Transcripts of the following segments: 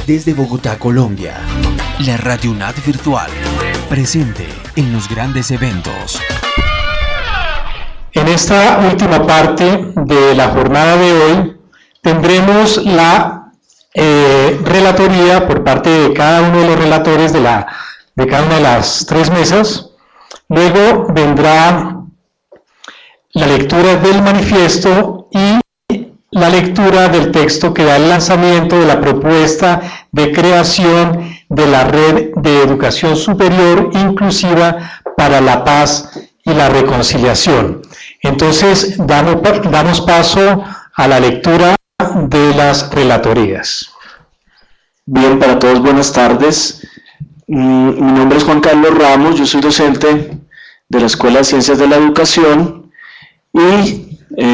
Desde Bogotá, Colombia, la Radio UNAD Virtual, presente en los grandes eventos. En esta última parte de la jornada de hoy tendremos la relatoría por parte de cada uno de los relatores de cada una de las tres mesas. Luego vendrá la lectura del manifiesto y la lectura del texto que da el lanzamiento de la propuesta de creación de la Red de Educación Superior Inclusiva para la Paz y la Reconciliación. Entonces, damos paso a la lectura de las relatorías. Bien, para todos, buenas tardes. Mi nombre es Juan Carlos Ramos, yo soy docente de la Escuela de Ciencias de la Educación y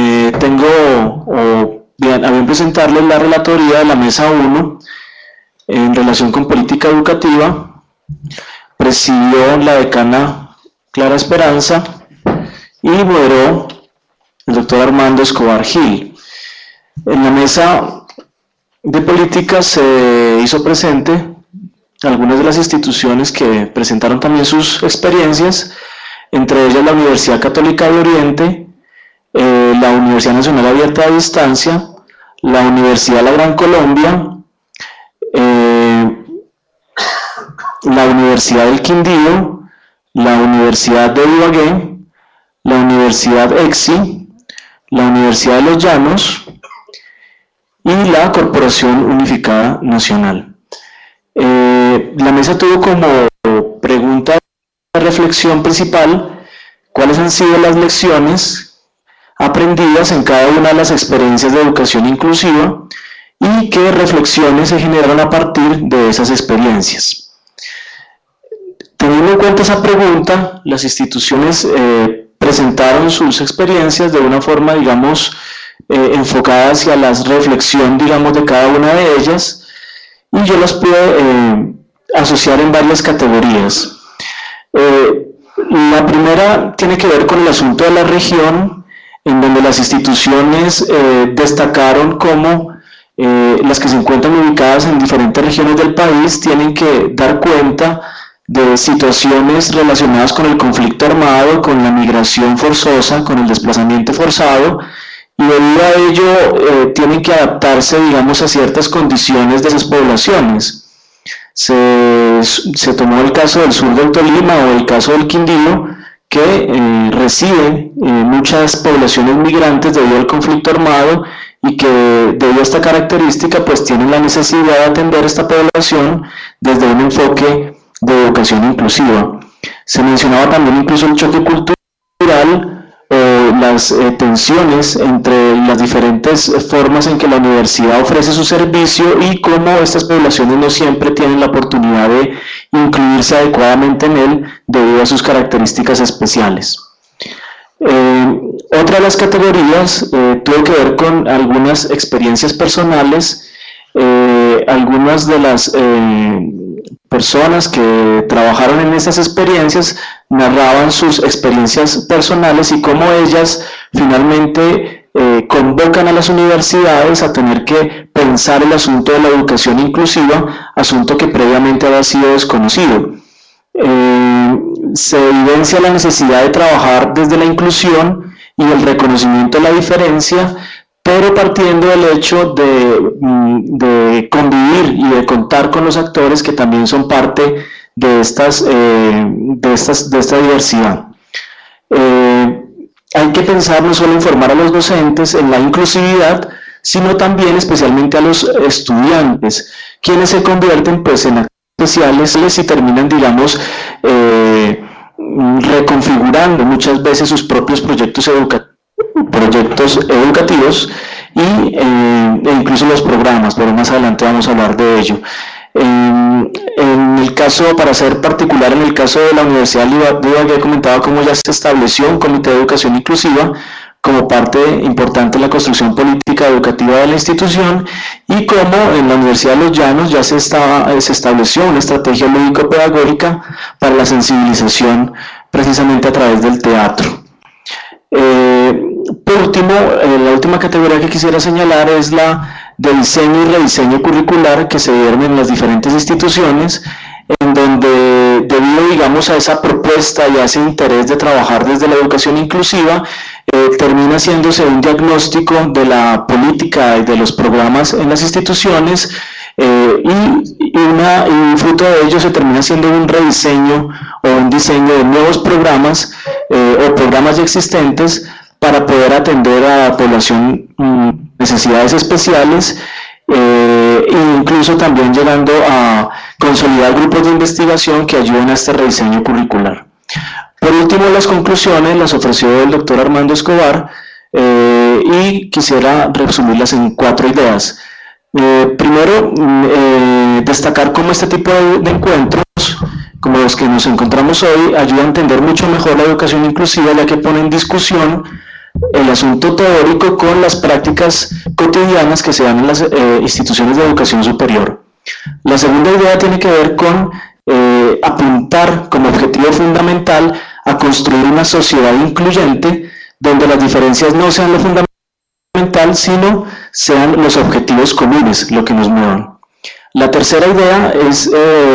a bien presentarles la relatoría de la Mesa 1 en relación con política educativa. Presidió la decana Clara Esperanza y moderó el doctor Armando Escobar Gil. En la mesa de política se hizo presente algunas de las instituciones que presentaron también sus experiencias, entre ellas la Universidad Católica de Oriente, la Universidad Nacional Abierta a Distancia, la Universidad La Gran Colombia, la Universidad del Quindío, la Universidad de Ibagué, la Universidad EXI, la Universidad de los Llanos y la Corporación Unificada Nacional. La mesa tuvo como pregunta de reflexión principal cuáles han sido las lecciones aprendidas en cada una de las experiencias de educación inclusiva y qué reflexiones se generaron a partir de esas experiencias. Teniendo en cuenta esa pregunta, las instituciones presentaron sus experiencias de una forma, digamos, enfocada hacia la reflexión, digamos, de cada una de ellas, y yo las pude asociar en varias categorías. La primera tiene que ver con el asunto de la región, en donde las instituciones destacaron cómo las que se encuentran ubicadas en diferentes regiones del país tienen que dar cuenta de situaciones relacionadas con el conflicto armado, con la migración forzosa, con el desplazamiento forzado, y debido a ello tienen que adaptarse, digamos, a ciertas condiciones de esas poblaciones. Se tomó el caso del sur del Tolima o el caso del Quindío, que reciben muchas poblaciones migrantes debido al conflicto armado y que debido a esta característica pues tienen la necesidad de atender esta población desde un enfoque de educación inclusiva. Se mencionaba también incluso el choque cultural o las tensiones entre las diferentes formas en que la universidad ofrece su servicio y cómo estas poblaciones no siempre tienen la oportunidad de incluirse adecuadamente en él debido a sus características especiales. Otra de las categorías tuvo que ver con algunas experiencias personales. Algunas de las personas que trabajaron en estas experiencias narraban sus experiencias personales y cómo ellas finalmente convocan a las universidades a tener que pensar el asunto de la educación inclusiva, asunto que previamente había sido desconocido. Se evidencia la necesidad de trabajar desde la inclusión y el reconocimiento de la diferencia, pero partiendo del hecho de convivir y de contar con los actores que también son parte de esta diversidad. Hay que pensar no solo en formar a los docentes en la inclusividad, sino también especialmente a los estudiantes, quienes se convierten pues en actores especiales y terminan, digamos, reconfigurando muchas veces sus propios proyectos educativos e incluso los programas, pero más adelante vamos a hablar de ello. En el caso, para ser particular, en el caso de la Universidad de Ibagué, comentaba cómo ya se estableció un comité de educación inclusiva como parte importante de la construcción política educativa de la institución, y cómo en la Universidad de los Llanos ya se estableció una estrategia lúdico-pedagógica para la sensibilización precisamente a través del teatro. Por último, la última categoría que quisiera señalar es la de diseño y rediseño curricular que se dieron en las diferentes instituciones, en donde debido, digamos, a esa propuesta y a ese interés de trabajar desde la educación inclusiva, termina haciéndose un diagnóstico de la política y de los programas en las instituciones, y fruto de ello se termina haciendo un rediseño o un diseño de nuevos programas o programas ya existentes para poder atender a la población necesidades especiales, e incluso también llegando a consolidar grupos de investigación que ayuden a este rediseño curricular. Por último, las conclusiones las ofreció el doctor Armando Escobar, y quisiera resumirlas en 4 ideas. Primero, destacar cómo este tipo de encuentros, como los que nos encontramos hoy, ayuda a entender mucho mejor la educación inclusiva, ya que pone en discusión el asunto teórico con las prácticas cotidianas que se dan en las instituciones de educación superior. La segunda idea tiene que ver con apuntar como objetivo fundamental a construir una sociedad incluyente donde las diferencias no sean lo fundamental, sino sean los objetivos comunes lo que nos muevan. La tercera idea es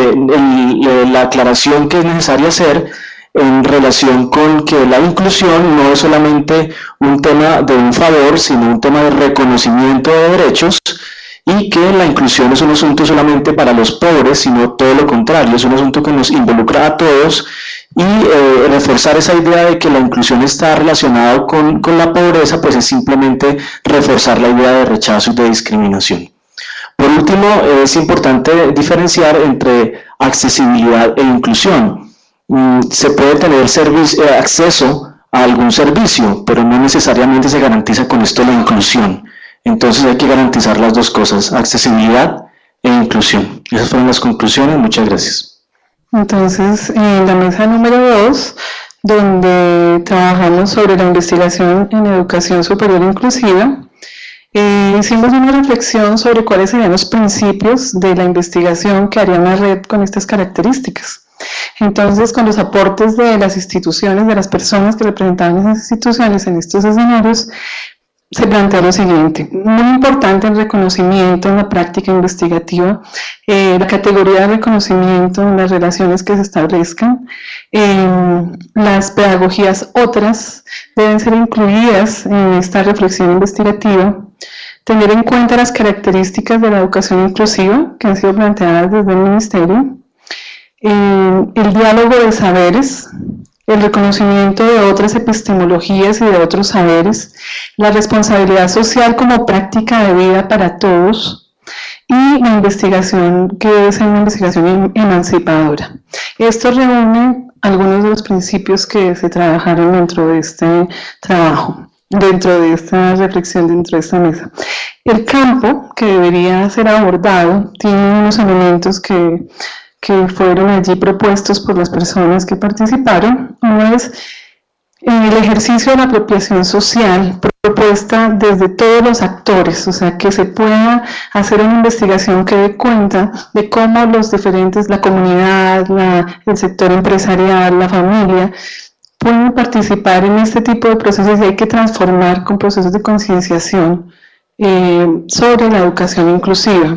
la aclaración que es necesaria hacer en relación con que la inclusión no es solamente un tema de un favor, sino un tema de reconocimiento de derechos, y que la inclusión es un asunto solamente para los pobres, sino todo lo contrario, es un asunto que nos involucra a todos, y reforzar esa idea de que la inclusión está relacionada con la pobreza, pues es simplemente reforzar la idea de rechazo y de discriminación. Por último, es importante diferenciar entre accesibilidad e inclusión. Se puede tener acceso a algún servicio, pero no necesariamente se garantiza con esto la inclusión. Entonces hay que garantizar las dos cosas, accesibilidad e inclusión. Esas fueron las conclusiones, muchas gracias. Entonces, en la mesa número 2, donde trabajamos sobre la investigación en educación superior inclusiva, hicimos una reflexión sobre cuáles serían los principios de la investigación que haría una red con estas características. Entonces, con los aportes de las instituciones, de las personas que representaban esas instituciones en estos escenarios, se plantea lo siguiente: muy importante el reconocimiento en la práctica investigativa, la categoría de reconocimiento en las relaciones que se establezcan, las pedagogías otras deben ser incluidas en esta reflexión investigativa, tener en cuenta las características de la educación inclusiva que han sido planteadas desde el Ministerio, el diálogo de saberes, el reconocimiento de otras epistemologías y de otros saberes, la responsabilidad social como práctica de vida para todos, y la investigación que debe ser una investigación emancipadora. Esto reúne algunos de los principios que se trabajaron dentro de este trabajo, dentro de esta reflexión, dentro de esta mesa. El campo que debería ser abordado tiene unos elementos que fueron allí propuestos por las personas que participaron. Uno es el ejercicio de la apropiación social propuesta desde todos los actores, o sea, que se pueda hacer una investigación que dé cuenta de cómo los diferentes, la comunidad, el sector empresarial, la familia, pueden participar en este tipo de procesos, y hay que transformar con procesos de concienciación sobre la educación inclusiva.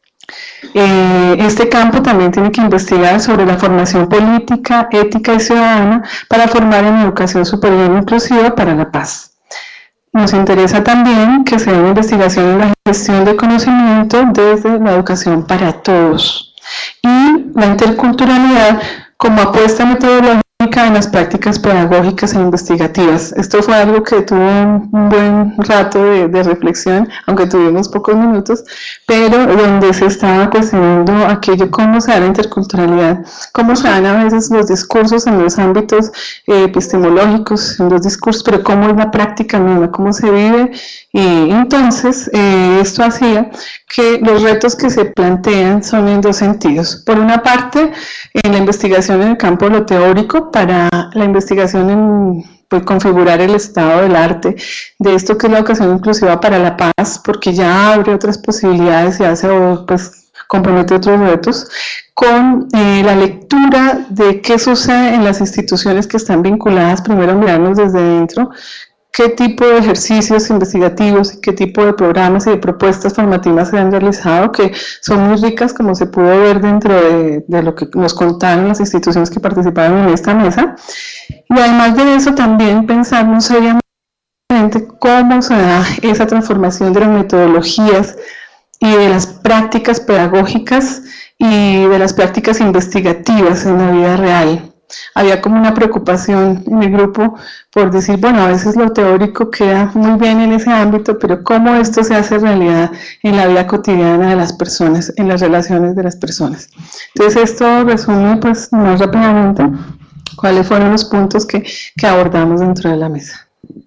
Este campo también tiene que investigar sobre la formación política, ética y ciudadana para formar en educación superior inclusiva para la paz. Nos interesa también que sea una investigación en la gestión de conocimiento desde la educación para todos, y la interculturalidad como apuesta metodológica en las prácticas pedagógicas e investigativas. Esto fue algo que tuvo un buen rato de reflexión, aunque tuvimos pocos minutos, pero donde se estaba cuestionando aquello, cómo se da la interculturalidad, cómo se dan a veces los discursos en los ámbitos epistemológicos, en los discursos, pero cómo es la práctica misma, cómo se vive. Y entonces esto hacía que los retos que se plantean son en dos sentidos. Por una parte, en la investigación en el campo de lo teórico, para la investigación en configurar el estado del arte, de esto que es la educación inclusiva para la paz, porque ya abre otras posibilidades y hace, compromete otros retos, con la lectura de qué sucede en las instituciones que están vinculadas, primero mirarnos desde dentro, qué tipo de ejercicios investigativos y qué tipo de programas y de propuestas formativas se han realizado, que son muy ricas, como se pudo ver dentro de lo que nos contaron las instituciones que participaron en esta mesa. Y además de eso, también pensarnos seriamente cómo se da esa transformación de las metodologías y de las prácticas pedagógicas y de las prácticas investigativas en la vida real. Había como una preocupación en el grupo por decir, bueno, a veces lo teórico queda muy bien en ese ámbito, pero cómo esto se hace realidad en la vida cotidiana de las personas, en las relaciones de las personas. Entonces esto resume pues más rápidamente cuáles fueron los puntos que abordamos dentro de la mesa.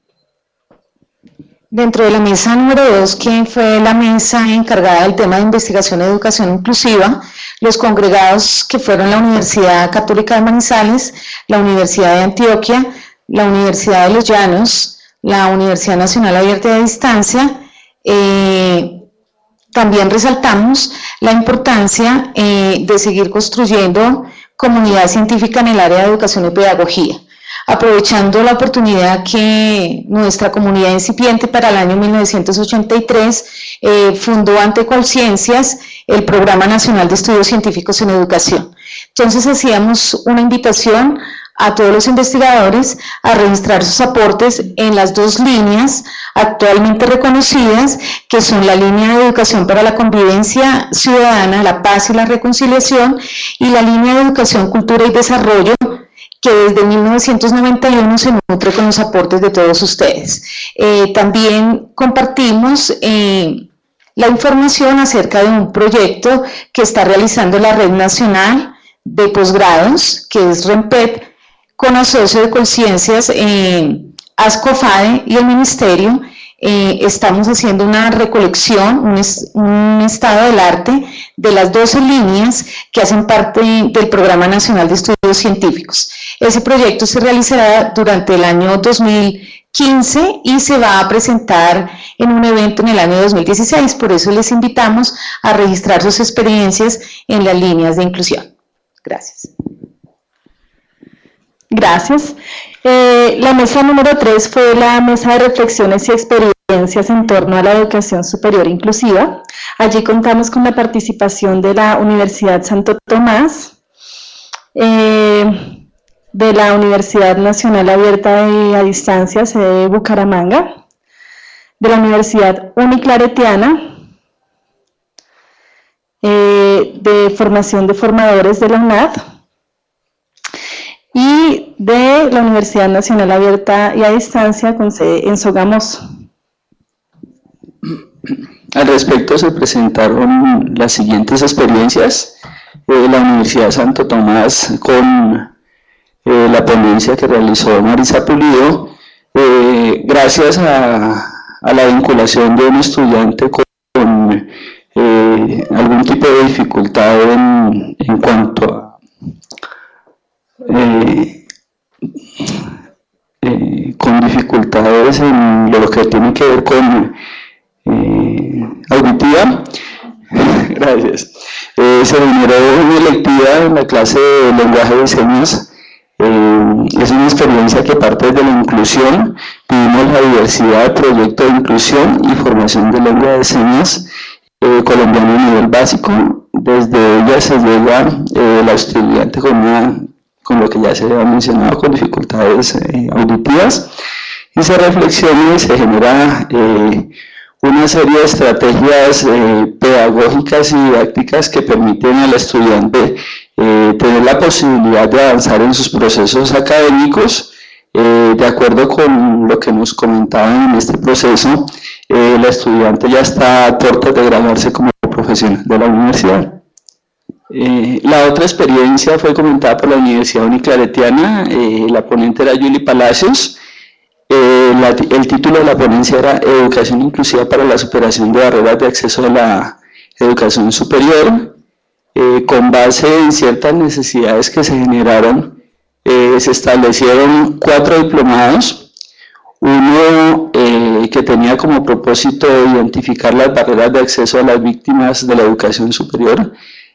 Dentro de la mesa número 2, que fue la mesa encargada del tema de investigación y educación inclusiva, los congregados que fueron la Universidad Católica de Manizales, la Universidad de Antioquia, la Universidad de Los Llanos, la Universidad Nacional Abierta y a Distancia, también resaltamos la importancia de seguir construyendo comunidad científica en el área de educación y pedagogía, aprovechando la oportunidad que nuestra comunidad incipiente para el año 1983 fundó ante Colciencias el Programa Nacional de Estudios Científicos en Educación. Entonces hacíamos una invitación a todos los investigadores a registrar sus aportes en las dos líneas actualmente reconocidas, que son la línea de educación para la convivencia ciudadana, la paz y la reconciliación, y la línea de educación, cultura y desarrollo, que desde 1991 se nutre con los aportes de todos ustedes. También compartimos la información acerca de un proyecto que está realizando la Red Nacional de Posgrados, que es RENPED, con asocio de Colciencias, ASCOFADE y el Ministerio. Estamos haciendo una recolección, un estado del arte de las 12 líneas que hacen parte del Programa Nacional de Estudios Científicos. Ese proyecto se realizará durante el año 2015 y se va a presentar en un evento en el año 2016, por eso les invitamos a registrar sus experiencias en las líneas de inclusión. Gracias. Gracias. La mesa número 3 fue la mesa de reflexiones y experiencias en torno a la educación superior inclusiva. Allí contamos con la participación de la Universidad Santo Tomás, de la Universidad Nacional Abierta y a Distancia, de Bucaramanga, de la Universidad Uniclaretiana, de formación de formadores de la UNAD, y de la Universidad Nacional Abierta y a Distancia con sede en Sogamoso. Al respecto se presentaron las siguientes experiencias. La Universidad Santo Tomás con la ponencia que realizó Marisa Pulido, gracias a la vinculación de un estudiante con algún tipo de dificultad en cuanto a con dificultades en lo que tiene que ver con auditiva. Gracias. Se generó una electiva en la clase de lenguaje de señas. Es una experiencia que parte de la inclusión. Vivimos la diversidad de proyectos de inclusión y formación de lengua de señas colombiana a nivel básico. Desde ella se llega la estudiante con lo que ya se ha mencionado, con dificultades auditivas, y se reflexiona y se genera una serie de estrategias pedagógicas y didácticas que permiten al estudiante tener la posibilidad de avanzar en sus procesos académicos. De acuerdo con lo que nos comentaban en este proceso, la estudiante ya está a puertas de graduarse como profesional de la universidad. La otra experiencia fue comentada por la Universidad Uniclaretiana. La ponente era Yuli Palacios. El título de la ponencia era Educación inclusiva para la superación de barreras de acceso a la educación superior. Con base en ciertas necesidades que se generaron, se establecieron 4 diplomados. Uno que tenía como propósito identificar las barreras de acceso a las víctimas de la educación superior,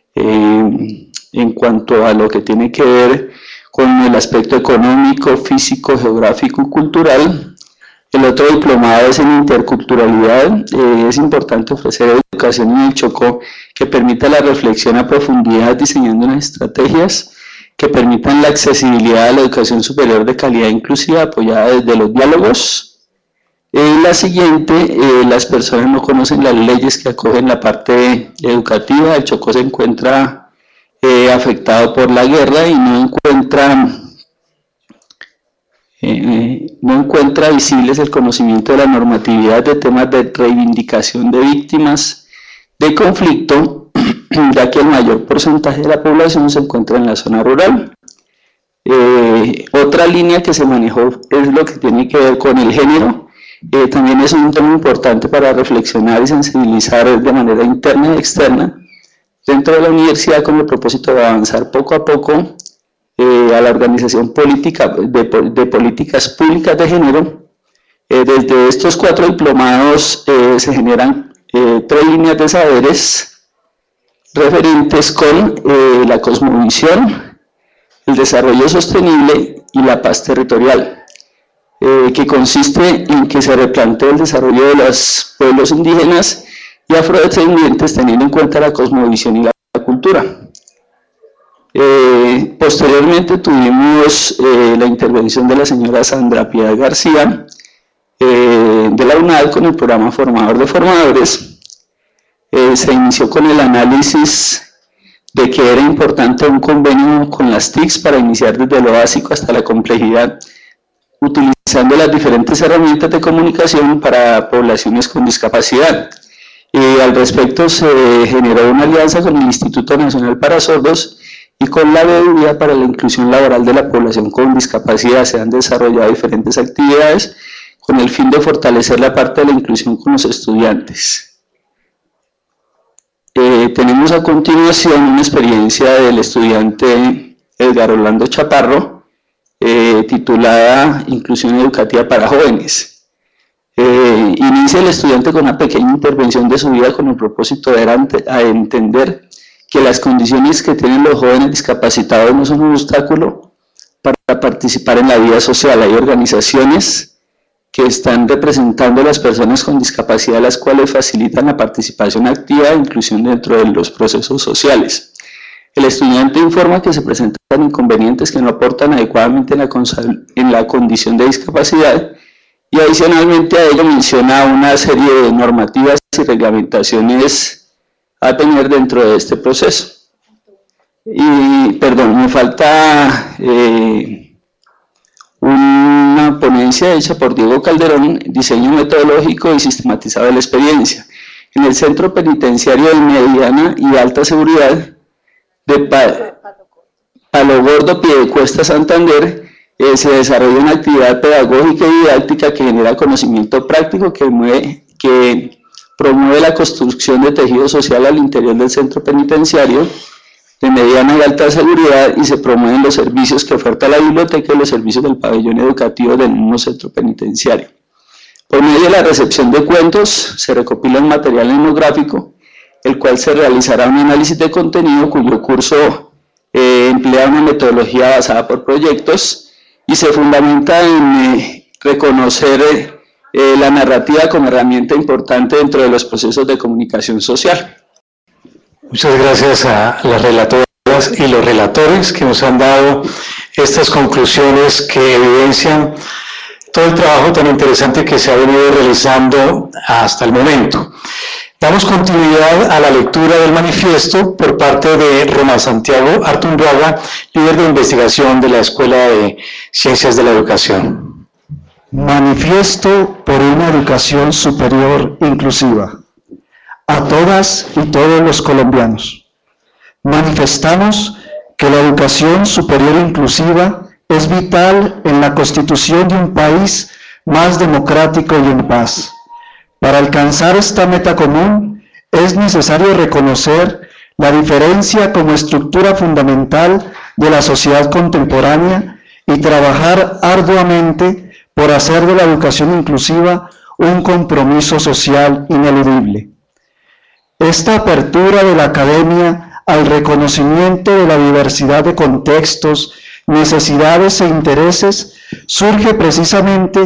en cuanto a lo que tiene que ver con el aspecto económico, físico, geográfico y cultural. El otro diplomado es en interculturalidad. Es importante ofrecer educación en el Chocó que permita la reflexión a profundidad diseñando unas estrategias que permitan la accesibilidad a la educación superior de calidad inclusiva apoyada desde los diálogos. La siguiente, las personas no conocen las leyes que acogen la parte educativa. El Chocó se encuentra afectado por la guerra y no encuentra visibles el conocimiento de la normatividad de temas de reivindicación de víctimas de conflicto, ya que el mayor porcentaje de la población se encuentra en la zona rural. Otra línea que se manejó es lo que tiene que ver con el género. También es un tema importante para reflexionar y sensibilizar de manera interna y externa dentro de la universidad con el propósito de avanzar poco a poco a la organización política de políticas públicas de género. Desde estos 4 diplomados se generan 3 líneas de saberes referentes con la cosmovisión, el desarrollo sostenible y la paz territorial, que consiste en que se replantee el desarrollo de los pueblos indígenas y afrodescendientes teniendo en cuenta la cosmovisión y la cultura. Posteriormente tuvimos la intervención de la señora Sandra Piedad García de la UNAD con el programa Formador de Formadores. Se inició con el análisis de que era importante un convenio con las TICs para iniciar desde lo básico hasta la complejidad, utilizando las diferentes herramientas de comunicación para poblaciones con discapacidad. Al respecto se generó una alianza con el Instituto Nacional para Sordos y con la Veeduría para la Inclusión Laboral de la Población con Discapacidad. Se han desarrollado diferentes actividades con el fin de fortalecer la parte de la inclusión con los estudiantes. Tenemos a continuación una experiencia del estudiante Edgar Orlando Chaparro, titulada Inclusión Educativa para Jóvenes. Inicia el estudiante con una pequeña intervención de su vida con el propósito de entender que las condiciones que tienen los jóvenes discapacitados no son un obstáculo para participar en la vida social. Hay organizaciones que están representando a las personas con discapacidad, las cuales facilitan la participación activa e inclusión dentro de los procesos sociales. El estudiante informa que se presentan inconvenientes que no aportan adecuadamente en la condición de discapacidad y adicionalmente a ello menciona una serie de normativas y reglamentaciones a tener dentro de este proceso. Y, perdón, me falta una ponencia hecha por Diego Calderón, diseño metodológico y sistematizado de la experiencia. En el Centro Penitenciario de Mediana y Alta Seguridad de Palo Gordo, Piedecuesta, Santander, se desarrolla una actividad pedagógica y didáctica que genera conocimiento práctico que promueve la construcción de tejido social al interior del centro penitenciario de mediana y alta seguridad y se promueven los servicios que oferta la biblioteca y los servicios del pabellón educativo del mismo centro penitenciario. Por medio de la recepción de cuentos se recopila un material etnográfico, el cual se realizará un análisis de contenido cuyo curso emplea una metodología basada por proyectos y se fundamenta en reconocer la narrativa como herramienta importante dentro de los procesos de comunicación social. Muchas gracias a las relatoras y los relatores que nos han dado estas conclusiones que evidencian todo el trabajo tan interesante que se ha venido realizando hasta el momento. Damos continuidad a la lectura del manifiesto por parte de Román Santiago Artunduaga, líder de investigación de la Escuela de Ciencias de la Educación. Manifiesto por una educación superior inclusiva. A todas y todos los colombianos. Manifestamos que la educación superior inclusiva es vital en la constitución de un país más democrático y en paz. Para alcanzar esta meta común, es necesario reconocer la diferencia como estructura fundamental de la sociedad contemporánea y trabajar arduamente por hacer de la educación inclusiva un compromiso social ineludible. Esta apertura de la academia al reconocimiento de la diversidad de contextos, necesidades e intereses surge precisamente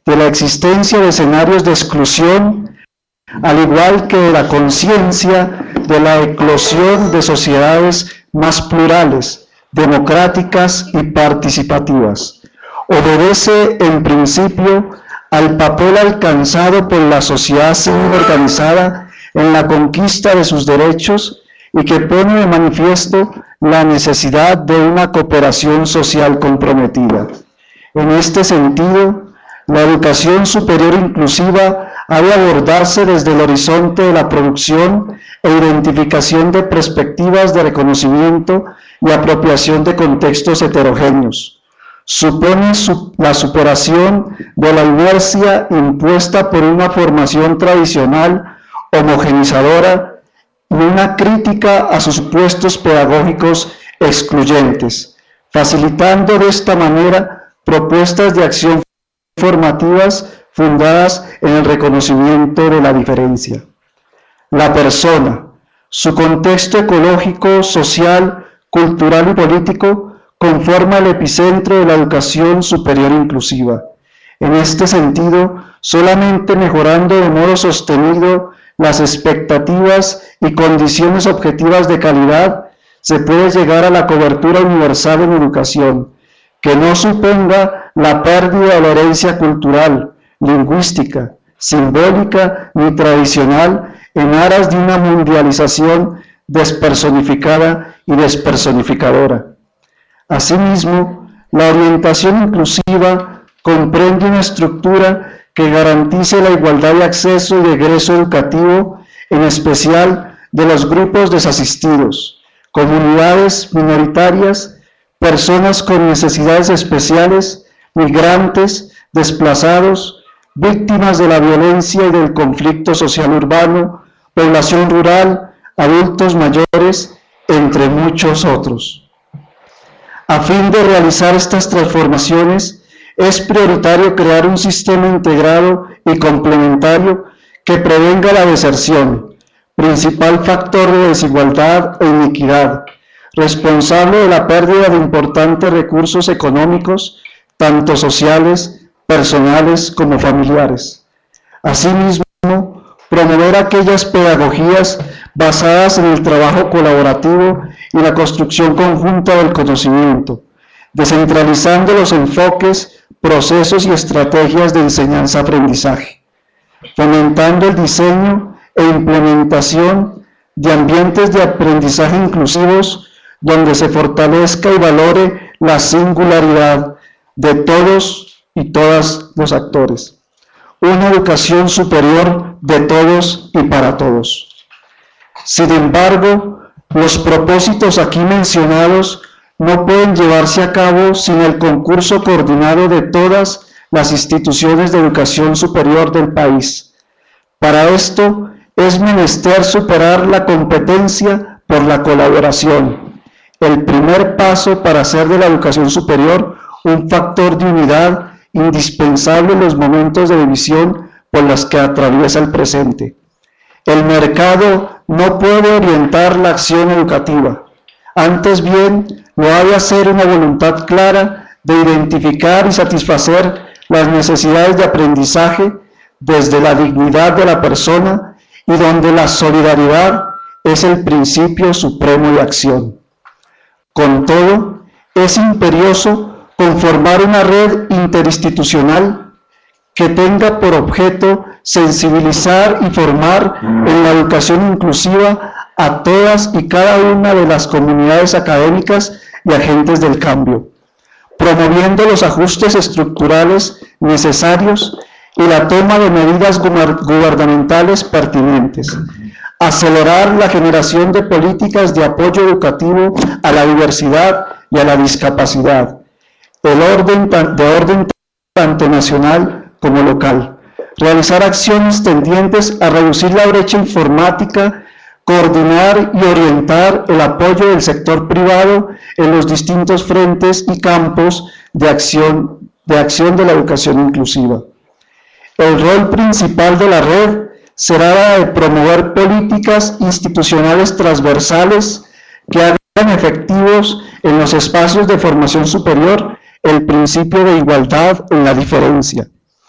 de la existencia de escenarios de exclusión, al igual que de la conciencia de la eclosión de sociedades más plurales, democráticas y participativas. Obedece en principio al papel alcanzado por la sociedad civil organizada en la conquista de sus derechos y que pone de manifiesto la necesidad de una cooperación social comprometida. En este sentido, la educación superior inclusiva ha de abordarse desde el horizonte de la producción e identificación de perspectivas de reconocimiento y apropiación de contextos heterogéneos. Supone la superación de la inercia impuesta por una formación tradicional homogenizadora y una crítica a sus supuestos pedagógicos excluyentes, facilitando de esta manera propuestas de acción formativas fundadas en el reconocimiento de la diferencia. La persona, su contexto ecológico, social, cultural y político conforma el epicentro de la educación superior inclusiva. En este sentido, solamente mejorando de modo sostenido las expectativas y condiciones objetivas de calidad, se puede llegar a la cobertura universal en educación, que no suponga la pérdida de la herencia cultural, lingüística, simbólica ni tradicional en aras de una mundialización despersonificada y despersonificadora. Asimismo, la orientación inclusiva comprende una estructura que garantice la igualdad de acceso y de egreso educativo, en especial de los grupos desasistidos, comunidades minoritarias, personas con necesidades especiales, migrantes, desplazados, víctimas de la violencia y del conflicto social urbano, población rural, adultos mayores, entre muchos otros. A fin de realizar estas transformaciones, es prioritario crear un sistema integrado y complementario que prevenga la deserción, principal factor de desigualdad e iniquidad, responsable de la pérdida de importantes recursos económicos, tanto sociales, personales como familiares. Asimismo, promover aquellas pedagogías basadas en el trabajo colaborativo y la construcción conjunta del conocimiento, descentralizando los enfoques, procesos y estrategias de enseñanza-aprendizaje, fomentando el diseño e implementación de ambientes de aprendizaje inclusivos donde se fortalezca y valore la singularidad de todos y todas los actores. Una educación superior de todos y para todos. Sin embargo, los propósitos aquí mencionados no pueden llevarse a cabo sin el concurso coordinado de todas las instituciones de educación superior del país. Para esto es menester superar la competencia por la colaboración, el primer paso para hacer de la educación superior un factor de unidad indispensable en los momentos de división por los que atraviesa el presente. El mercado no puede orientar la acción educativa, antes bien lo ha de hacer una voluntad clara de identificar y satisfacer las necesidades de aprendizaje desde la dignidad de la persona y donde la solidaridad es el principio supremo de acción. Con todo, es imperioso conformar una red interinstitucional que tenga por objeto sensibilizar y formar en la educación inclusiva a todas y cada una de las comunidades académicas y agentes del cambio, promoviendo los ajustes estructurales necesarios y la toma de medidas gubernamentales pertinentes, acelerar la generación de políticas de apoyo educativo a la diversidad y a la discapacidad, de orden tanto nacional como local, realizar acciones tendientes a reducir la brecha informática, coordinar y orientar el apoyo del sector privado en los distintos frentes y campos de acción de la educación inclusiva. El rol principal de la red será la de promover políticas institucionales transversales que hagan efectivos en los espacios de formación superior el principio de igualdad en la diferencia,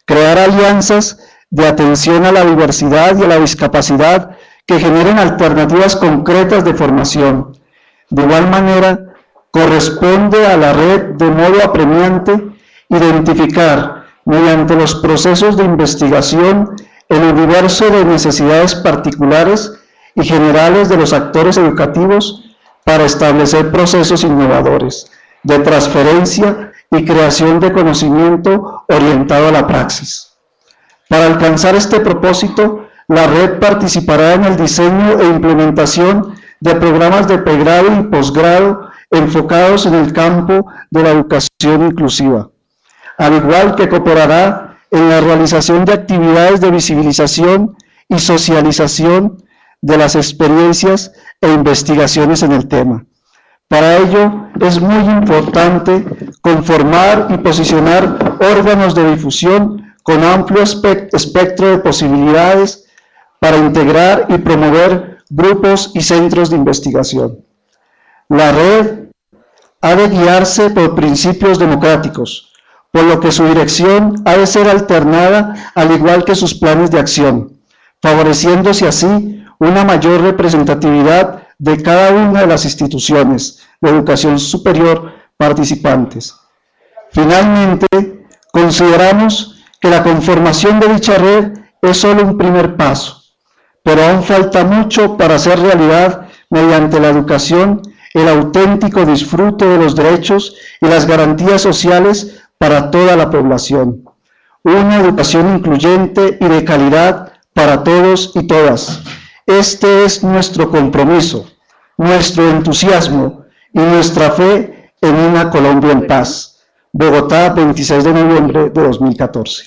crear alianzas de atención a la diversidad y a la discapacidad que generen alternativas concretas de formación. De igual manera, corresponde a la red de modo apremiante identificar, mediante los procesos de investigación, el universo de necesidades particulares y generales de los actores educativos para establecer procesos innovadores de transferencia y creación de conocimiento orientado a la praxis. Para alcanzar este propósito, la red participará en el diseño e implementación de programas de pregrado y posgrado enfocados en el campo de la educación inclusiva, al igual que cooperará en la realización de actividades de visibilización y socialización de las experiencias e investigaciones en el tema. Para ello, es muy importante conformar y posicionar órganos de difusión con amplio espectro de posibilidades para integrar y promover grupos y centros de investigación. La red ha de guiarse por principios democráticos, por lo que su dirección ha de ser alternada al igual que sus planes de acción, favoreciéndose así una mayor representatividad de cada una de las instituciones de educación superior participantes. Finalmente, consideramos que la conformación de dicha red es solo un primer paso, pero aún falta mucho para hacer realidad mediante la educación el auténtico disfrute de los derechos y las garantías sociales para toda la población. Una educación incluyente y de calidad para todos y todas. Este es nuestro compromiso, nuestro entusiasmo y nuestra fe en una Colombia en paz. Bogotá, 26 de noviembre de 2014.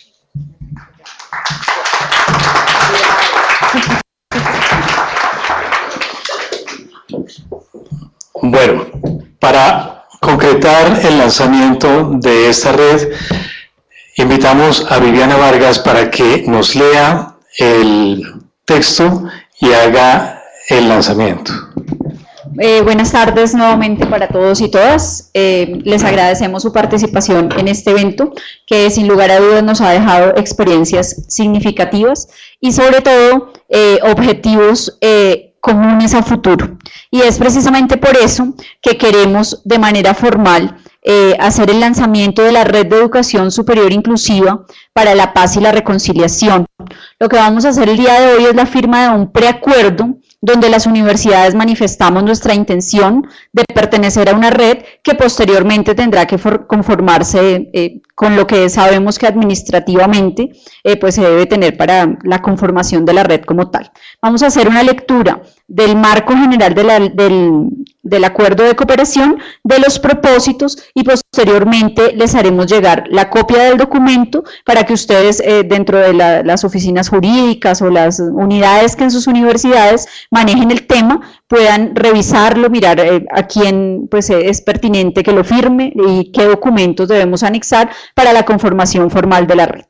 Bueno, para concretar el lanzamiento de esta red, invitamos a Viviana Vargas para que nos lea el texto y haga el lanzamiento. Buenas tardes nuevamente para todos y todas. Les agradecemos su participación en este evento que sin lugar a dudas nos ha dejado experiencias significativas y sobre todo objetivos comunes a futuro. Y es precisamente por eso que queremos de manera formal hacer el lanzamiento de la Red de Educación Superior Inclusiva para la Paz y la Reconciliación. Lo que vamos a hacer el día de hoy es la firma de un preacuerdo donde las universidades manifestamos nuestra intención de pertenecer a una red que posteriormente tendrá que conformarse con lo que sabemos que administrativamente pues se debe tener para la conformación de la red como tal. Vamos a hacer una lectura del marco general del acuerdo de cooperación, de los propósitos y posteriormente les haremos llegar la copia del documento para que ustedes dentro de las oficinas jurídicas o las unidades que en sus universidades manejen el tema, puedan revisarlo, mirar a quién pues, es pertinente que lo firme y qué documentos debemos anexar para la conformación formal de la red.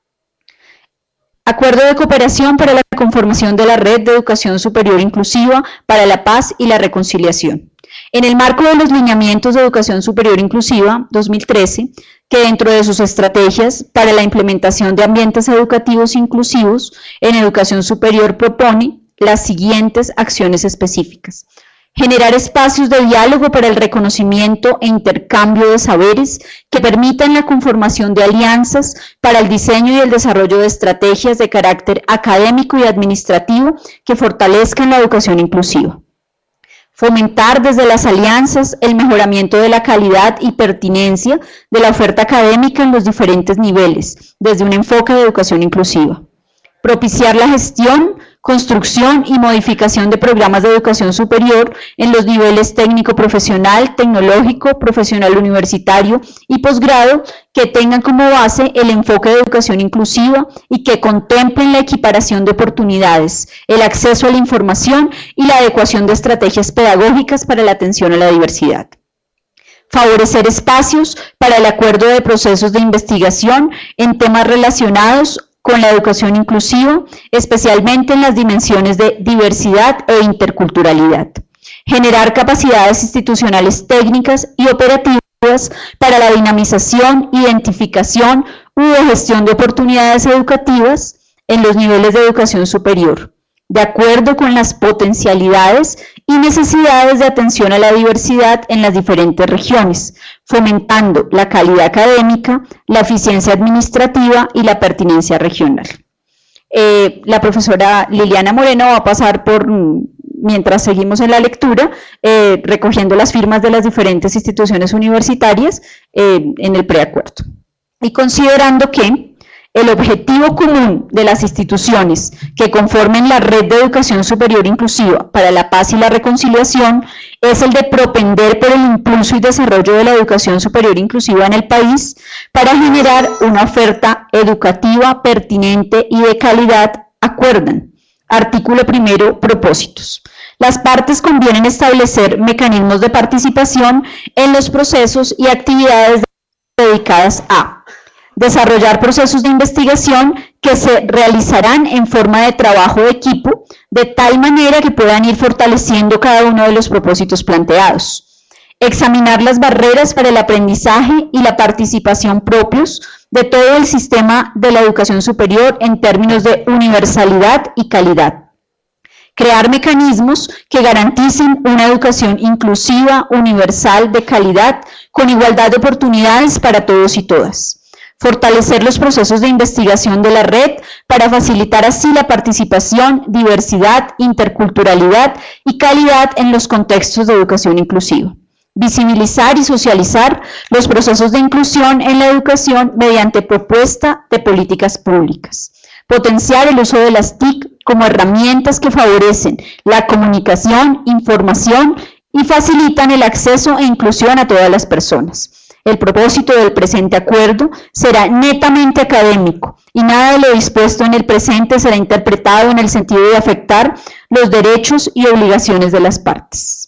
Acuerdo de cooperación para la conformación de la Red de Educación Superior Inclusiva para la Paz y la Reconciliación. En el marco de los lineamientos de Educación Superior Inclusiva 2013, que dentro de sus estrategias para la implementación de ambientes educativos inclusivos en educación superior propone las siguientes acciones específicas. Generar espacios de diálogo para el reconocimiento e intercambio de saberes que permitan la conformación de alianzas para el diseño y el desarrollo de estrategias de carácter académico y administrativo que fortalezcan la educación inclusiva. Fomentar desde las alianzas el mejoramiento de la calidad y pertinencia de la oferta académica en los diferentes niveles, desde un enfoque de educación inclusiva. Propiciar la gestión, construcción y modificación de programas de educación superior en los niveles técnico-profesional, tecnológico, profesional universitario y posgrado que tengan como base el enfoque de educación inclusiva y que contemplen la equiparación de oportunidades, el acceso a la información y la adecuación de estrategias pedagógicas para la atención a la diversidad. Favorecer espacios para el acuerdo de procesos de investigación en temas relacionados con la educación inclusiva, especialmente en las dimensiones de diversidad e interculturalidad. Generar capacidades institucionales técnicas y operativas para la dinamización, identificación, hubo gestión de oportunidades educativas en los niveles de educación superior, de acuerdo con las potencialidades y necesidades de atención a la diversidad en las diferentes regiones, fomentando la calidad académica, la eficiencia administrativa y la pertinencia regional. La profesora Liliana Moreno va a pasar por, mientras seguimos en la lectura, recogiendo las firmas de las diferentes instituciones universitarias en el preacuerdo. Y considerando que el objetivo común de las instituciones que conformen la Red de Educación Superior Inclusiva para la Paz y la Reconciliación es el de propender por el impulso y desarrollo de la educación superior inclusiva en el país para generar una oferta educativa pertinente y de calidad, acuerdan. Artículo primero, propósitos. Las partes convienen establecer mecanismos de participación en los procesos y actividades dedicadas a desarrollar procesos de investigación que se realizarán en forma de trabajo de equipo, de tal manera que puedan ir fortaleciendo cada uno de los propósitos planteados. Examinar las barreras para el aprendizaje y la participación propios de todo el sistema de la educación superior en términos de universalidad y calidad. Crear mecanismos que garanticen una educación inclusiva, universal, de calidad, con igualdad de oportunidades para todos y todas. Fortalecer los procesos de investigación de la red para facilitar así la participación, diversidad, interculturalidad y calidad en los contextos de educación inclusiva. Visibilizar y socializar los procesos de inclusión en la educación mediante propuesta de políticas públicas. Potenciar el uso de las TIC como herramientas que favorecen la comunicación, información y facilitan el acceso e inclusión a todas las personas. El propósito del presente acuerdo será netamente académico y nada de lo dispuesto en el presente será interpretado en el sentido de afectar los derechos y obligaciones de las partes.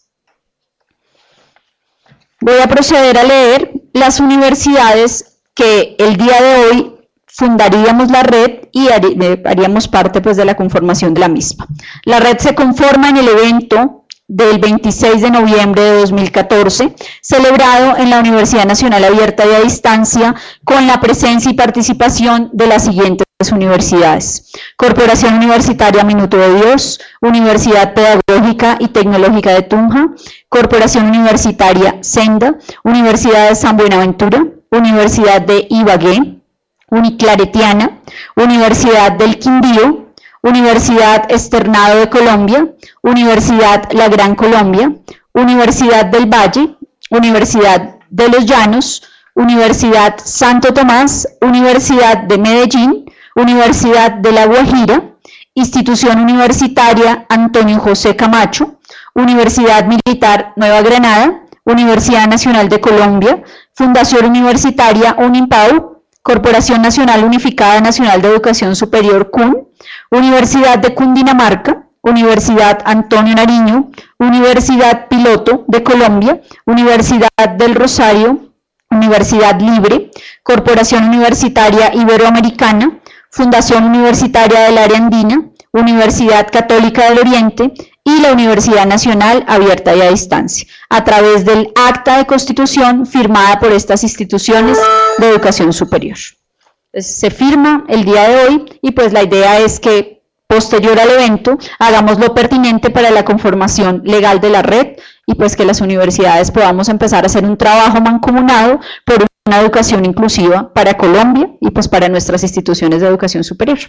Voy a proceder a leer las universidades que el día de hoy fundaríamos la red y haríamos parte pues, de la conformación de la misma. La red se conforma en el evento del 26 de noviembre de 2014, celebrado en la Universidad Nacional Abierta y a Distancia, con la presencia y participación de las siguientes universidades: Corporación Universitaria Minuto de Dios, Universidad Pedagógica y Tecnológica de Tunja, Corporación Universitaria Senda, Universidad de San Buenaventura, Universidad de Ibagué, Uniclaretiana, Universidad del Quindío, Universidad Externado de Colombia, Universidad La Gran Colombia, Universidad del Valle, Universidad de los Llanos, Universidad Santo Tomás, Universidad de Medellín, Universidad de La Guajira, Institución Universitaria Antonio José Camacho, Universidad Militar Nueva Granada, Universidad Nacional de Colombia, Fundación Universitaria Unimpau, Corporación Nacional Unificada Nacional de Educación Superior CUN, Universidad de Cundinamarca, Universidad Antonio Nariño, Universidad Piloto de Colombia, Universidad del Rosario, Universidad Libre, Corporación Universitaria Iberoamericana, Fundación Universitaria del Área Andina, Universidad Católica del Oriente y la Universidad Nacional Abierta y a Distancia, a través del acta de constitución firmada por estas instituciones de educación superior. Entonces, se firma el día de hoy y pues la idea es que posterior al evento hagamos lo pertinente para la conformación legal de la red y pues que las universidades podamos empezar a hacer un trabajo mancomunado por una educación inclusiva para Colombia y pues para nuestras instituciones de educación superior.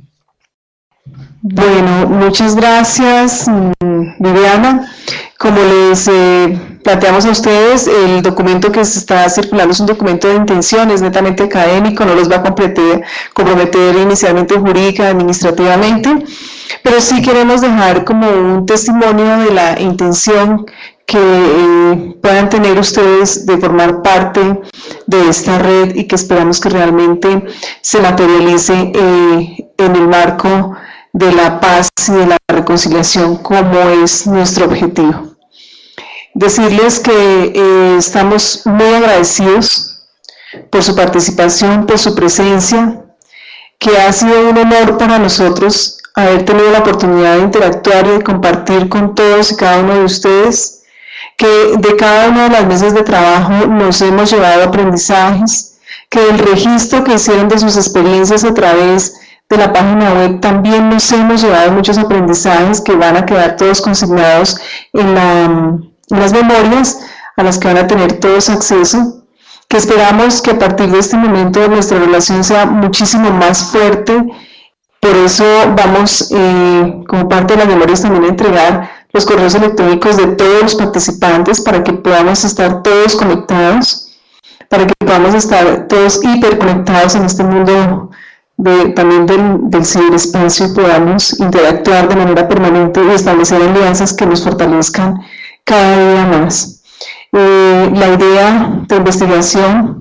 Bueno, muchas gracias, Viviana. Como les planteamos a ustedes, el documento que se está circulando es un documento de intenciones netamente académico, no los va a comprometer inicialmente jurídica, administrativamente, pero sí queremos dejar como un testimonio de la intención que puedan tener ustedes de formar parte de esta red y que esperamos que realmente se materialice en el marco de la paz y de la reconciliación, como es nuestro objetivo. Decirles que estamos muy agradecidos por su participación, por su presencia, que ha sido un honor para nosotros haber tenido la oportunidad de interactuar y de compartir con todos y cada uno de ustedes, que de cada una de las mesas de trabajo nos hemos llevado aprendizajes, que el registro que hicieron de sus experiencias a través de la página web también nos hemos llevado muchos aprendizajes que van a quedar todos consignados en las memorias a las que van a tener todos acceso, que esperamos que a partir de este momento nuestra relación sea muchísimo más fuerte. Por eso vamos, como parte de las memorias, también a entregar los correos electrónicos de todos los participantes para que podamos estar todos conectados, para que podamos estar todos hiperconectados en este mundo también del ciberespacio y podamos interactuar de manera permanente y establecer alianzas que nos fortalezcan cada día más. La idea de investigación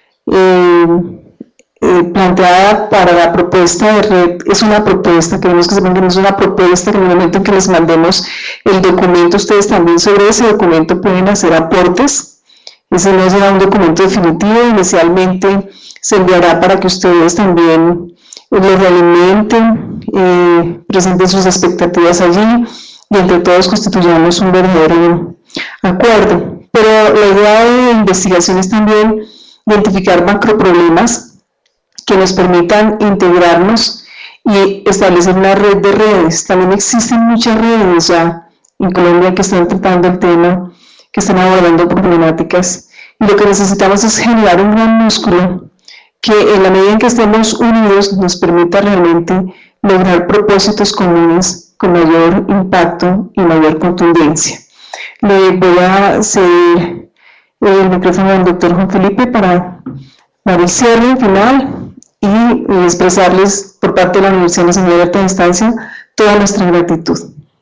planteada para la propuesta de red es una propuesta, queremos que sepan que no es una propuesta, que en el momento en que les mandemos el documento, ustedes también sobre ese documento pueden hacer aportes. Ese no será un documento definitivo, inicialmente se enviará para que ustedes también lo realimenten, presenten sus expectativas allí y entre todos constituyamos un verdadero acuerdo. Pero la idea de investigación es también identificar macroproblemas que nos permitan integrarnos y establecer una red de redes. También existen muchas redes ya en Colombia que están tratando el tema, que están abordando problemáticas, y lo que necesitamos es generar un gran músculo que en la medida en que estemos unidos nos permita realmente lograr propósitos comunes con mayor impacto y mayor contundencia. Le voy a ceder el micrófono al doctor Juan Felipe para dar el cierre final y expresarles por parte de la Universidad Nacional de Alta Distancia toda nuestra gratitud.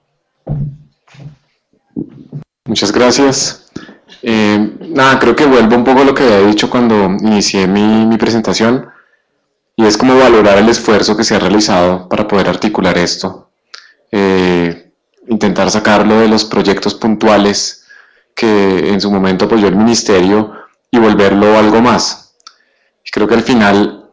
Muchas gracias. Creo que vuelvo un poco a lo que había dicho cuando inicié mi presentación, y es como valorar el esfuerzo que se ha realizado para poder articular esto. Intentar sacarlo de los proyectos puntuales que en su momento apoyó el ministerio y volverlo algo más. Creo que al final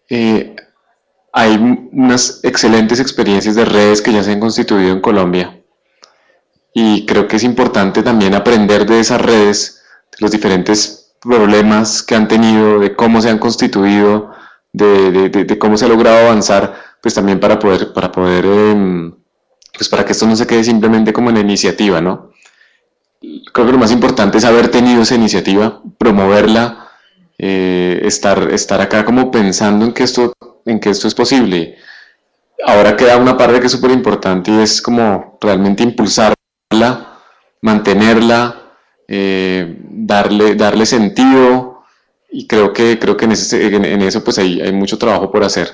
hay unas excelentes experiencias de redes que ya se han constituido en Colombia, y creo que es importante también aprender de esas redes, de los diferentes problemas que han tenido, de cómo se han constituido, de cómo se ha logrado avanzar, pues también para que esto no se quede simplemente como en la iniciativa, ¿no? Creo que lo más importante es haber tenido esa iniciativa, promoverla, estar acá como pensando en que esto es posible. Ahora queda una parte que es súper importante, y es como realmente impulsarla, mantenerla, darle sentido, y creo que en eso pues hay mucho trabajo por hacer.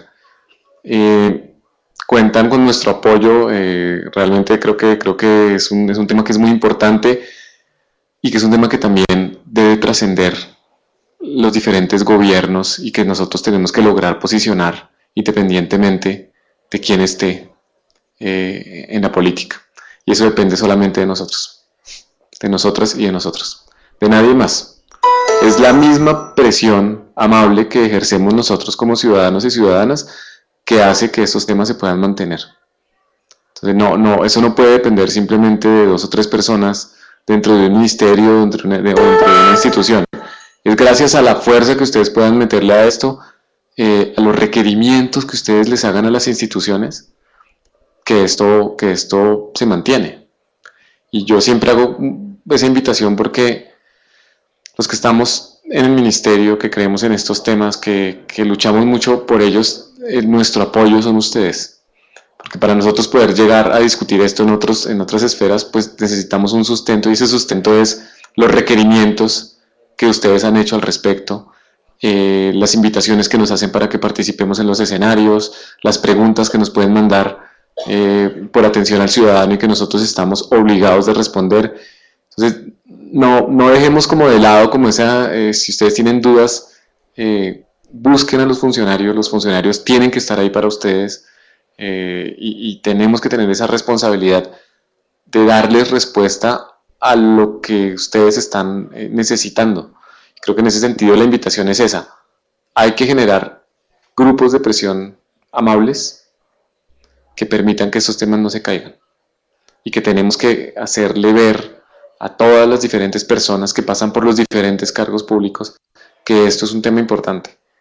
Cuentan con nuestro apoyo, realmente creo que es un tema que es muy importante, y que es un tema que también debe trascender los diferentes gobiernos, y que nosotros tenemos que lograr posicionar independientemente de quién esté en la política. Y eso depende solamente de nosotros, de nosotras y de nosotros, de nadie más. Es la misma presión amable que ejercemos nosotros como ciudadanos y ciudadanas que hace que estos temas se puedan mantener. Entonces, eso no puede depender simplemente de 2 o 3 personas dentro de un ministerio o dentro de una institución. Es gracias a la fuerza que ustedes puedan meterle a esto, a los requerimientos que ustedes les hagan a las instituciones, que esto se mantiene. Y yo siempre hago esa invitación porque los que estamos en el ministerio, que creemos en estos temas, que luchamos mucho por ellos, nuestro apoyo son ustedes. Porque para nosotros poder llegar a discutir esto en otras esferas, pues necesitamos un sustento, y ese sustento es los requerimientos que ustedes han hecho al respecto, las invitaciones que nos hacen para que participemos en los escenarios, las preguntas que nos pueden mandar por atención al ciudadano y que nosotros estamos obligados de responder. Entonces, no dejemos como de lado como si ustedes tienen dudas, busquen a los funcionarios tienen que estar ahí para ustedes, y tenemos que tener esa responsabilidad de darles respuesta a lo que ustedes están necesitando. Creo que en ese sentido la invitación es esa: hay que generar grupos de presión amables que permitan que estos temas no se caigan, y que tenemos que hacerle ver a todas las diferentes personas que pasan por los diferentes cargos públicos que esto es un tema importante,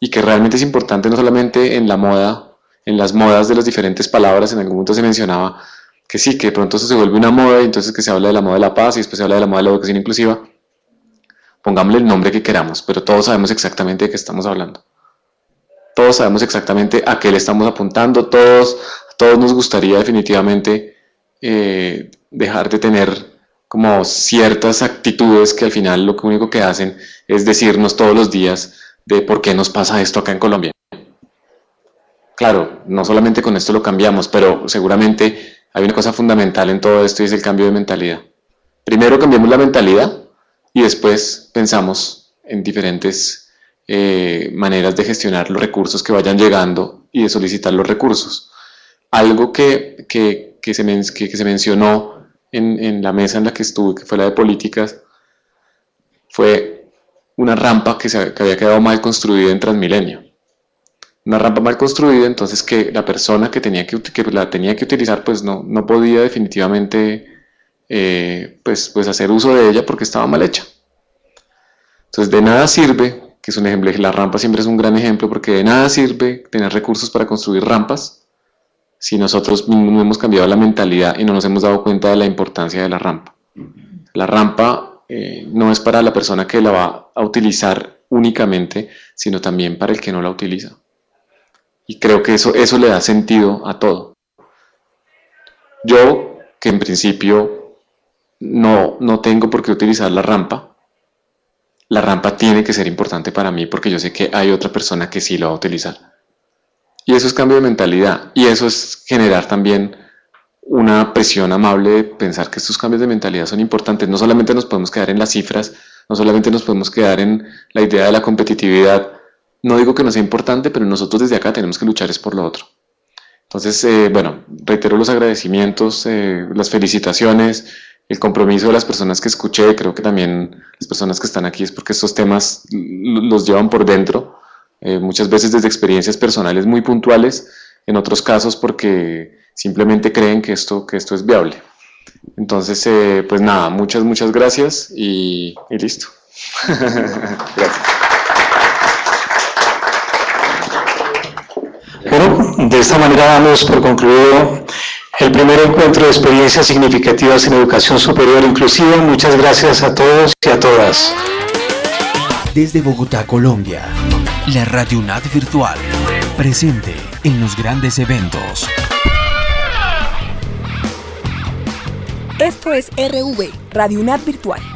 y que realmente es importante no solamente en la moda, en las modas de las diferentes palabras. En algún momento se mencionaba que sí, que de pronto eso se vuelve una moda y entonces que se habla de la moda de la paz y después se habla de la moda de la educación inclusiva. Pongámosle el nombre que queramos, pero todos sabemos exactamente de qué estamos hablando. Todos sabemos exactamente a qué le estamos apuntando, todos nos gustaría definitivamente dejar de tener como ciertas actitudes que al final lo único que hacen es decirnos todos los días de por qué nos pasa esto acá en Colombia. Claro, no solamente con esto lo cambiamos, pero seguramente hay una cosa fundamental en todo esto y es el cambio de mentalidad. Primero cambiamos la mentalidad y después pensamos en diferentes maneras de gestionar los recursos que vayan llegando y de solicitar los recursos. Algo que se mencionó en la mesa en la que estuve, que fue la de políticas, fue una rampa que había quedado mal construida en Transmilenio. Una rampa mal construida, entonces que la persona que la tenía que utilizar pues no podía definitivamente pues hacer uso de ella porque estaba mal hecha. Entonces de nada sirve, que es un ejemplo, la rampa siempre es un gran ejemplo, porque de nada sirve tener recursos para construir rampas si nosotros no hemos cambiado la mentalidad y no nos hemos dado cuenta de la importancia de la rampa. La rampa no es para la persona que la va a utilizar únicamente, sino también para el que no la utiliza. Y creo que eso le da sentido a todo. Yo, que en principio no tengo por qué utilizar la rampa tiene que ser importante para mí porque yo sé que hay otra persona que sí lo va a utilizar. Y eso es cambio de mentalidad, y eso es generar también una presión amable de pensar que estos cambios de mentalidad son importantes. No solamente nos podemos quedar en las cifras, no solamente nos podemos quedar en la idea de la competitividad. No digo que no sea importante, pero nosotros desde acá tenemos que luchar es por lo otro. Entonces, reitero los agradecimientos, las felicitaciones, el compromiso de las personas que escuché. Creo que también las personas que están aquí es porque estos temas los llevan por dentro, muchas veces desde experiencias personales muy puntuales, en otros casos porque simplemente creen que esto es viable. Entonces, pues nada, muchas gracias y listo. Gracias. Bueno, de esta manera damos por concluido el primer encuentro de experiencias significativas en educación superior inclusiva. Muchas gracias a todos y a todas. Desde Bogotá, Colombia, la Radio UNAD Virtual, presente en los grandes eventos. Esto es RV, Radio UNAD Virtual.